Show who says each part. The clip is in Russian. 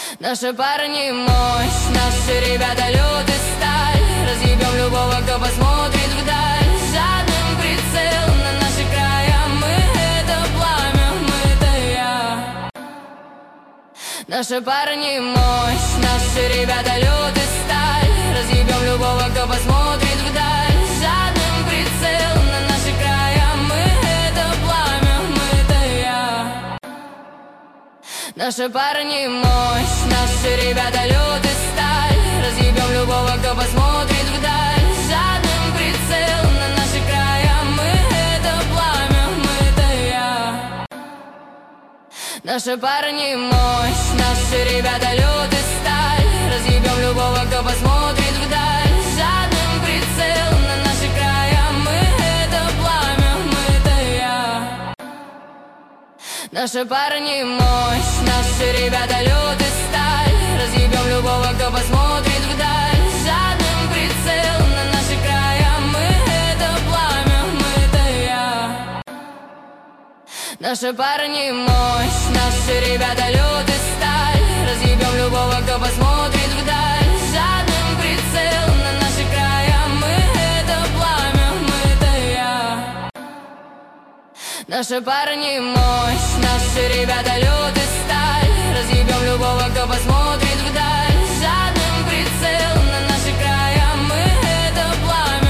Speaker 1: Наши парни мощь, наши ребята лед и сталь. Разъебем любого, кто посмотрит вдаль. Жадным прицелом на наши края. Мы это пламя, мы-то я. Наши парни мощь, наши ребята лед и сталь. Разъебем любого, кто посмотрит вдаль. Жадным прицелом на наши края. Мы это пламя, мы-то я. Наши парни мощь, наши ребята лед и сталь. Разъебем любого, кто посмотрит вдаль. Жадным прицелом на наши края. Мы это пламя, мы-то я. Наши парни мощь, наши ребята лед и сталь. Разъебем любого, кто посмотрит вдаль. Жадным прицелом на наши края. Мы это пламя, мы-то я. Наши парни мощь, наши ребята лед и сталь. Разъебем любого, кто посмотрит вдаль. Жадным прицелом на наши края. Мы это пламя, мы-то я. Наши парни мощь, наши ребята лед и сталь. Разъебем любого, кто посмотрит вдаль. Жадным прицелом на наши края. Мы это пламя, мы-то я. Наши парни мощь.